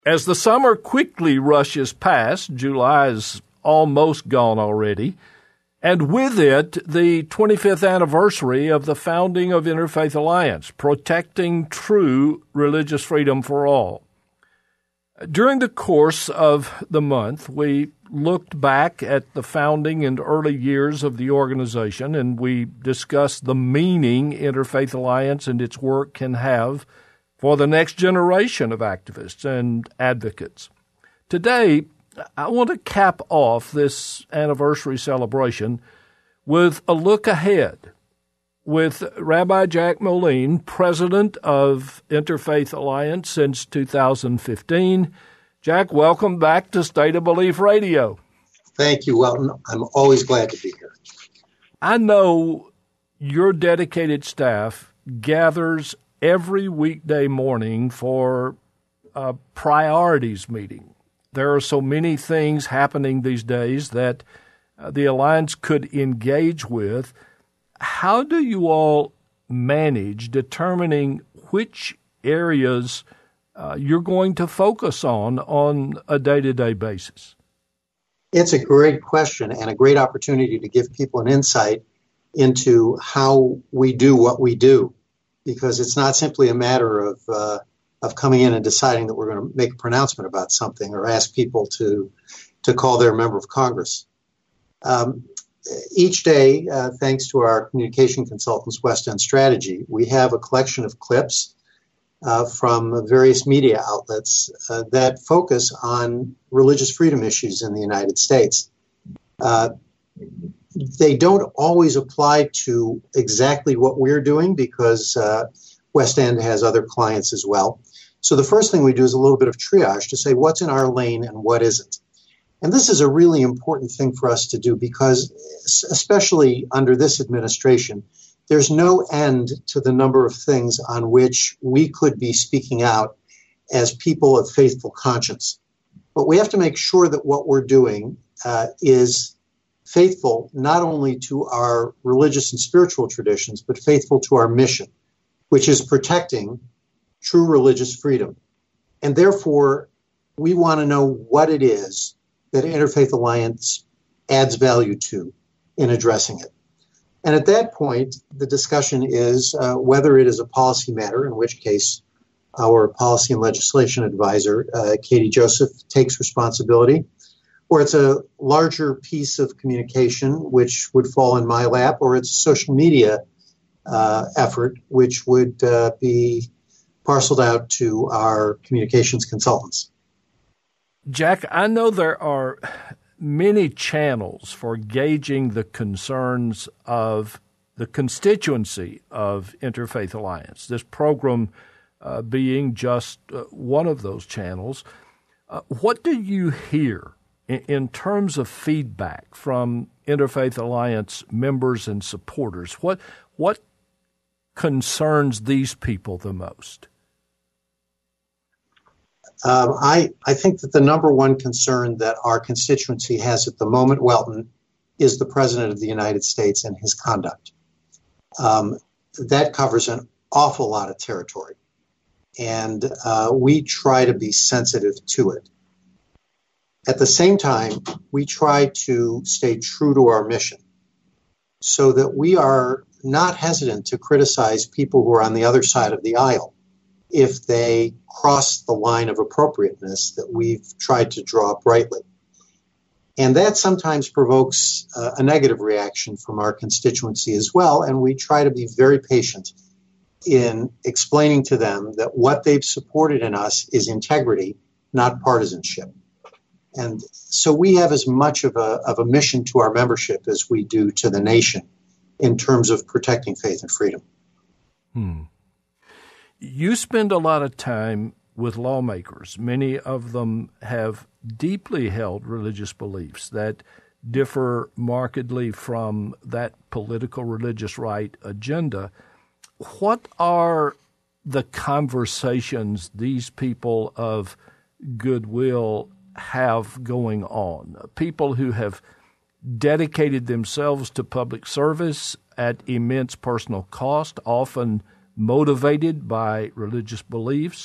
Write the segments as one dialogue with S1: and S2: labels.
S1: As the summer quickly rushes past, July is almost gone already, and with it, the 25th anniversary of the founding of Interfaith Alliance, protecting true religious freedom for all. During the course of the month, we looked back at the founding and early years of the organization, and we discussed the meaning Interfaith Alliance and its work can have for the next generation of activists and advocates. Today, I want to cap off this anniversary celebration with a look ahead with Rabbi Jack Moline, president of Interfaith Alliance since 2015. Jack, welcome back to State of Belief Radio.
S2: Thank you, Welton. I'm always glad to be here.
S1: I know your dedicated staff gathers every weekday morning for a priorities meeting. There are so many things happening these days that the Alliance could engage with. How do you all manage determining which areas you're going to focus on a day-to-day basis?
S2: It's a great question and a great opportunity to give people an insight into how we do what we do, because it's not simply a matter of coming in and deciding that we're going to make a pronouncement about something or ask people to call their member of Congress. Each day, thanks to our communication consultants, West End Strategy, we have a collection of clips from various media outlets that focus on religious freedom issues in the United States. They don't always apply to exactly what we're doing because West End has other clients as well. So the first thing we do is a little bit of triage to say what's in our lane and what isn't. And this is a really important thing for us to do because, especially under this administration, there's no end to the number of things on which we could be speaking out as people of faithful conscience. But we have to make sure that what we're doing is faithful not only to our religious and spiritual traditions, but faithful to our mission, which is protecting true religious freedom. And therefore, we want to know what it is that Interfaith Alliance adds value to in addressing it. And at that point, the discussion is whether it is a policy matter, in which case our policy and legislation advisor, Katie Joseph, takes responsibility, or it's a larger piece of communication, which would fall in my lap, or it's a social media effort, which would be parceled out to our communications consultants.
S1: Jack, I know there are many channels for gauging the concerns of the constituency of Interfaith Alliance, this program being just one of those channels. What do you hear in terms of feedback from Interfaith Alliance members and supporters? What concerns these people the most?
S2: I think that the number one concern that our constituency has at the moment, Welton, is the President of the United States and his conduct. That covers an awful lot of territory, and we try to be sensitive to it. At the same time, we try to stay true to our mission so that we are not hesitant to criticize people who are on the other side of the aisle if they cross the line of appropriateness that we've tried to draw brightly. And that sometimes provokes a negative reaction from our constituency as well, and we try to be very patient in explaining to them that what they've supported in us is integrity, not partisanship. And so we have as much of a mission to our membership as we do to the nation in terms of protecting faith and freedom.
S1: You spend a lot of time with lawmakers. Many of them have deeply held religious beliefs that differ markedly from that political religious right agenda. What are the conversations these people of goodwill have going on? People who have dedicated themselves to public service at immense personal cost, often motivated by religious beliefs,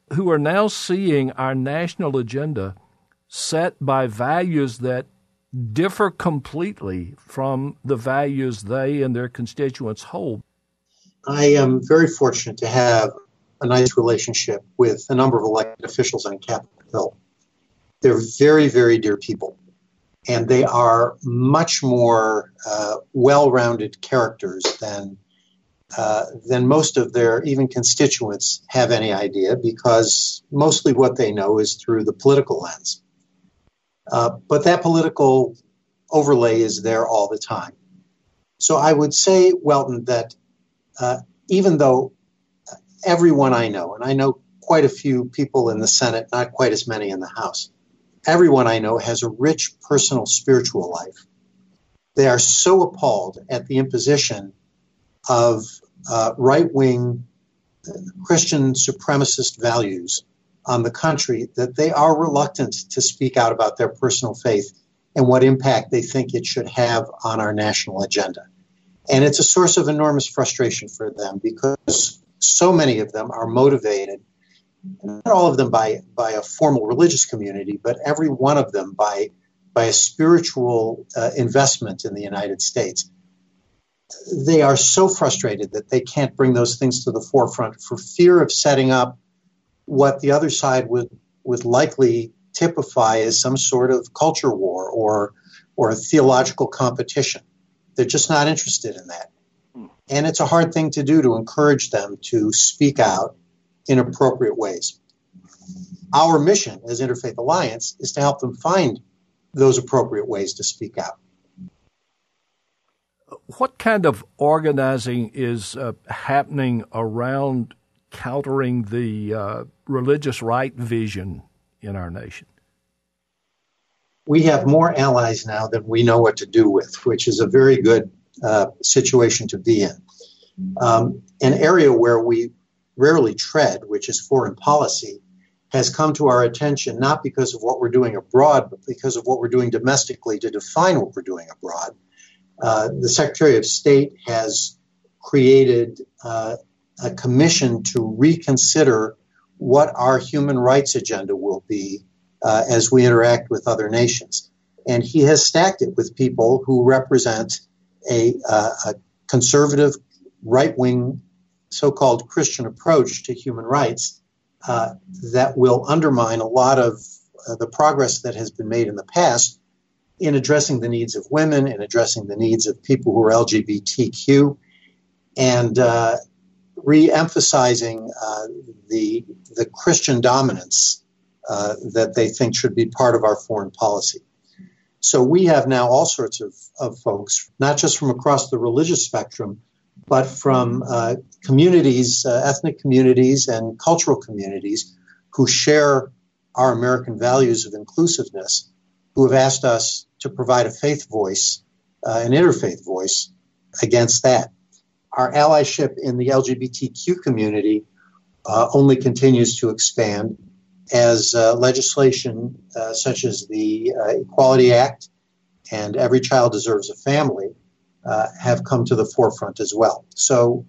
S1: who are now seeing our national agenda set by values that differ completely from the values they and their constituents hold.
S2: I am very fortunate to have a nice relationship with a number of elected officials on Capitol Hill. They're very, very dear people, and they are much more well-rounded characters than most of their even constituents have any idea, because mostly what they know is through the political lens. But that political overlay is there all the time. So I would say, Welton, that even though everyone I know, and I know quite a few people in the Senate, not quite as many in the House, everyone I know has a rich personal spiritual life. They are so appalled at the imposition of right-wing Christian supremacist values on the country that they are reluctant to speak out about their personal faith and what impact they think it should have on our national agenda. And it's a source of enormous frustration for them, because so many of them are motivated, not all of them by a formal religious community, but every one of them by a spiritual investment in the United States. They are so frustrated that they can't bring those things to the forefront for fear of setting up what the other side would likely typify as some sort of culture war or a theological competition. They're just not interested in that. And it's a hard thing to do, to encourage them to speak out in appropriate ways. Our mission as Interfaith Alliance is to help them find those appropriate ways to speak out.
S1: What kind of organizing is happening around countering the religious right vision in our nation?
S2: We have more allies now than we know what to do with, which is a very good situation to be in. An area where we rarely tread, which is foreign policy, has come to our attention not because of what we're doing abroad, but because of what we're doing domestically to define what we're doing abroad. The Secretary of State has created a commission to reconsider what our human rights agenda will be as we interact with other nations. And he has stacked it with people who represent a conservative, right-wing, so-called Christian approach to human rights that will undermine a lot of the progress that has been made in the past in addressing the needs of women, in addressing the needs of people who are LGBTQ, and re-emphasizing the Christian dominance that they think should be part of our foreign policy. So we have now all sorts of folks, not just from across the religious spectrum, but from communities, ethnic communities and cultural communities who share our American values of inclusiveness, who have asked us to provide a faith voice, an interfaith voice against that. Our allyship in the LGBTQ community only continues to expand as legislation such as the Equality Act and Every Child Deserves a Family have come to the forefront as well. So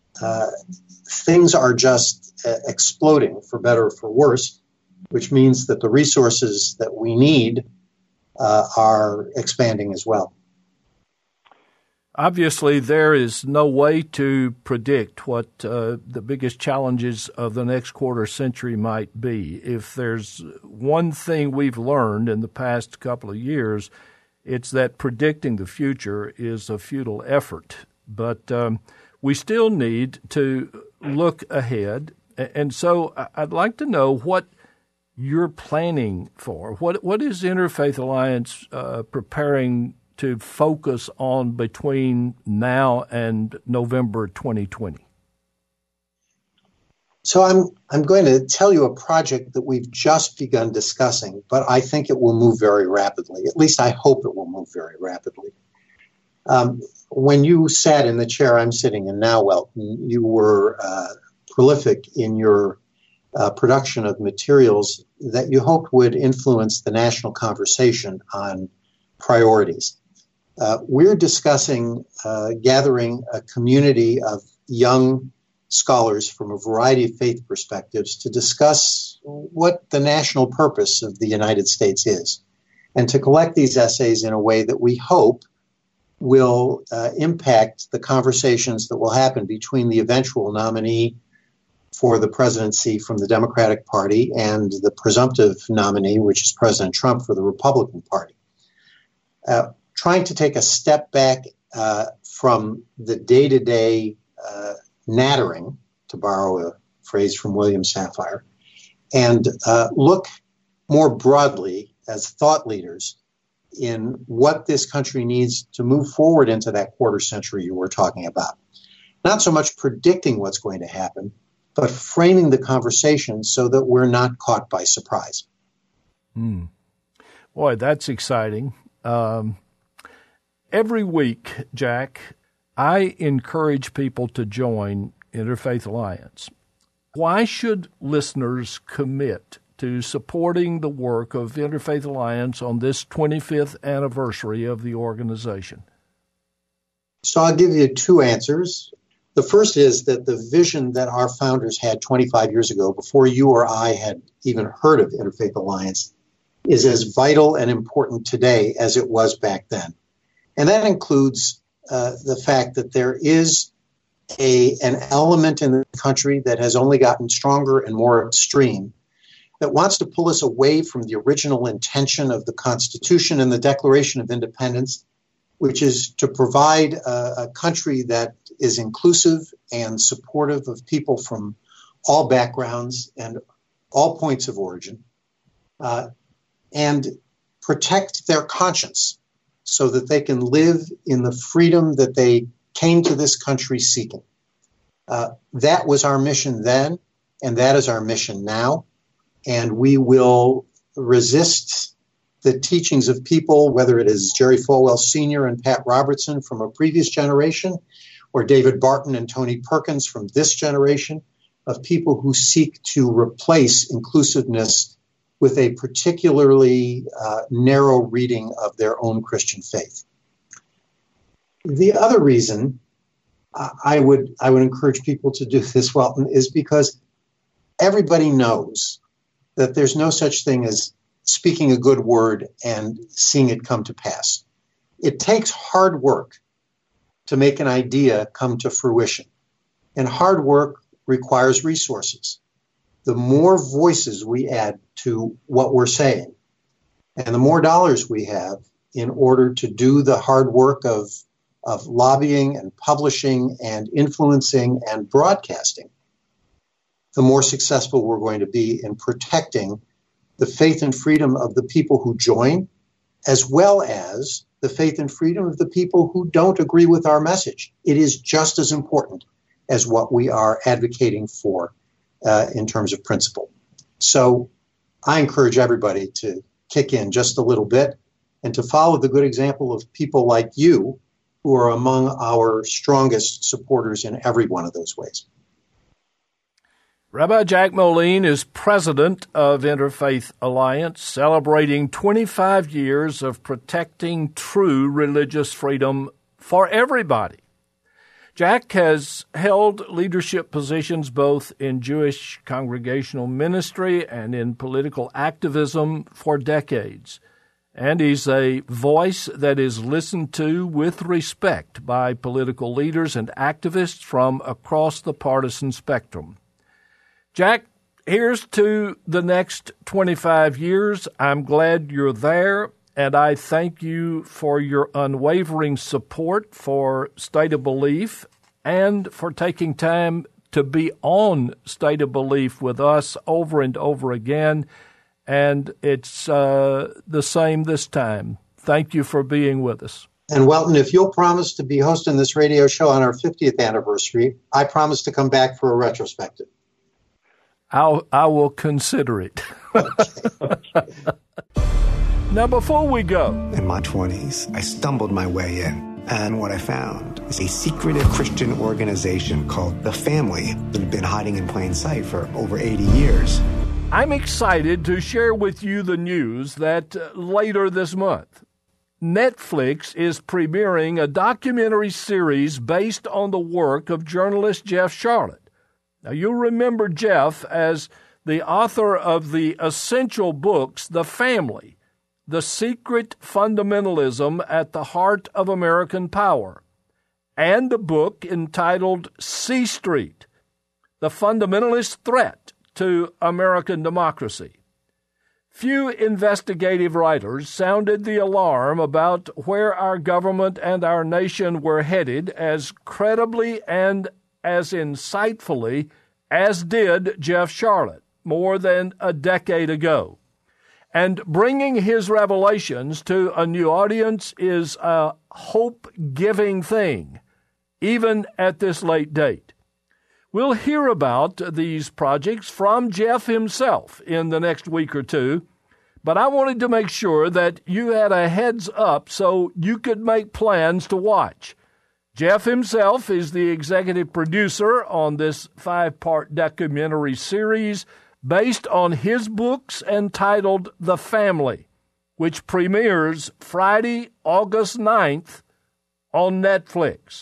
S2: things are just exploding, for better or for worse, which means that the resources that we need are expanding as well.
S1: Obviously, there is no way to predict what the biggest challenges of the next quarter century might be. If there's one thing we've learned in the past couple of years, it's that predicting the future is a futile effort. But we still need to look ahead. And so I'd like to know what you're planning for. What is Interfaith Alliance preparing to focus on between now and November 2020?
S2: So I'm going to tell you a project that we've just begun discussing, but I think it will move very rapidly. At least I hope it will move very rapidly. When you sat in the chair I'm sitting in now, Welton, you were prolific in your production of materials that you hoped would influence the national conversation on priorities. We're discussing gathering a community of young scholars from a variety of faith perspectives to discuss what the national purpose of the United States is, and to collect these essays in a way that we hope will impact the conversations that will happen between the eventual nominee for the presidency from the Democratic Party and the presumptive nominee, which is President Trump for the Republican Party. Trying to take a step back from the day-to-day nattering, to borrow a phrase from William Safire, and look more broadly as thought leaders in what this country needs to move forward into that quarter century you were talking about. Not so much predicting what's going to happen, but framing the conversation so that we're not caught by surprise.
S1: Boy, that's exciting. Every week, Jack, I encourage people to join Interfaith Alliance. Why should listeners commit to supporting the work of Interfaith Alliance on this 25th anniversary of the organization?
S2: So I'll give you two answers. The first is that the vision that our founders had 25 years ago, before you or I had even heard of Interfaith Alliance, is as vital and important today as it was back then. And that includes the fact that there is an element in the country that has only gotten stronger and more extreme, that wants to pull us away from the original intention of the Constitution and the Declaration of Independence, which is to provide a country that is inclusive and supportive of people from all backgrounds and all points of origin, and protect their conscience so that they can live in the freedom that they came to this country seeking. That was our mission then, and that is our mission now. And we will resist the teachings of people, whether it is Jerry Falwell Sr. and Pat Robertson from a previous generation, or David Barton and Tony Perkins from this generation, of people who seek to replace inclusiveness with a particularly narrow reading of their own Christian faith. The other reason I would encourage people to do this, Welton, is because everybody knows that there's no such thing as speaking a good word and seeing it come to pass. It takes hard work to make an idea come to fruition, and hard work requires resources. The more voices we add to what we're saying, and the more dollars we have in order to do the hard work of lobbying and publishing and influencing and broadcasting, the more successful we're going to be in protecting the faith and freedom of the people who join, as well as the faith and freedom of the people who don't agree with our message. It is just as important as what we are advocating for in terms of principle. So I encourage everybody to kick in just a little bit and to follow the good example of people like you, who are among our strongest supporters in every one of those ways.
S1: Rabbi Jack Moline is president of Interfaith Alliance, celebrating 25 years of protecting true religious freedom for everybody. Jack has held leadership positions both in Jewish congregational ministry and in political activism for decades, and he's a voice that is listened to with respect by political leaders and activists from across the partisan spectrum. Jack, here's to the next 25 years. I'm glad you're there, and I thank you for your unwavering support for State of Belief and for taking time to be on State of Belief with us over and over again. And it's the same this time. Thank you for being with us.
S2: And Welton, if you'll promise to be hosting this radio show on our 50th anniversary, I promise to come back for a retrospective.
S1: I will consider it. Now, before we go.
S3: In my 20s, I stumbled my way in. And what I found is a secretive Christian organization called The Family that had been hiding in plain sight for over 80 years.
S1: I'm excited to share with you the news that later this month, Netflix is premiering a documentary series based on the work of journalist Jeff Sharlet, Now, you'll remember Jeff as the author of the essential books, The Family, The Secret Fundamentalism at the Heart of American Power, and a book entitled C Street, The Fundamentalist Threat to American Democracy. Few investigative writers sounded the alarm about where our government and our nation were headed as credibly and as insightfully as did Jeff Sharlet more than a decade ago. And bringing his revelations to a new audience is a hope-giving thing, even at this late date. We'll hear about these projects from Jeff himself in the next week or two, but I wanted to make sure that you had a heads up so you could make plans to watch. Jeff himself is the executive producer on this 5-part documentary series based on his books entitled The Family, which premieres Friday, August 9th on Netflix.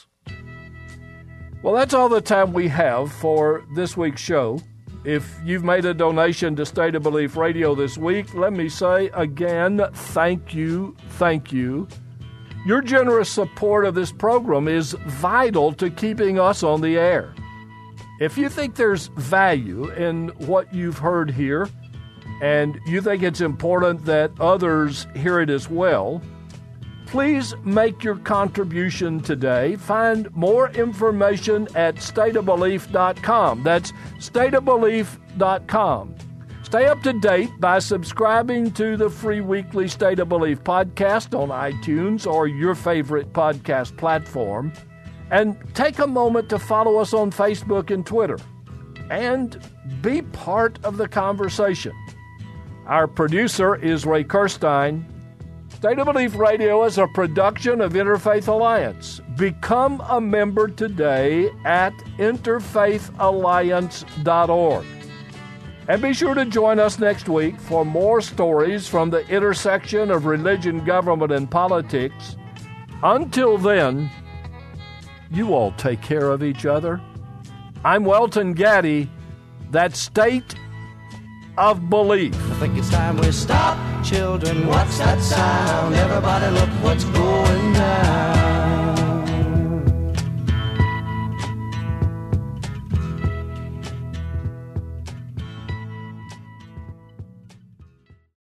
S1: Well, that's all the time we have for this week's show. If you've made a donation to State of Belief Radio this week, let me say again, thank you, thank you. Your generous support of this program is vital to keeping us on the air. If you think there's value in what you've heard here, and you think it's important that others hear it as well, please make your contribution today. Find more information at stateofbelief.com. That's stateofbelief.com. Stay up to date by subscribing to the free weekly State of Belief podcast on iTunes or your favorite podcast platform. And take a moment to follow us on Facebook and Twitter. And be part of the conversation. Our producer is Ray Kirstein. State of Belief Radio is a production of Interfaith Alliance. Become a member today at interfaithalliance.org. And be sure to join us next week for more stories from the intersection of religion, government, and politics. Until then, you all take care of each other. I'm Welton Gaddy. That's State of Belief.
S4: I think it's time we stop. Children, what's that sound? Everybody look what's going down.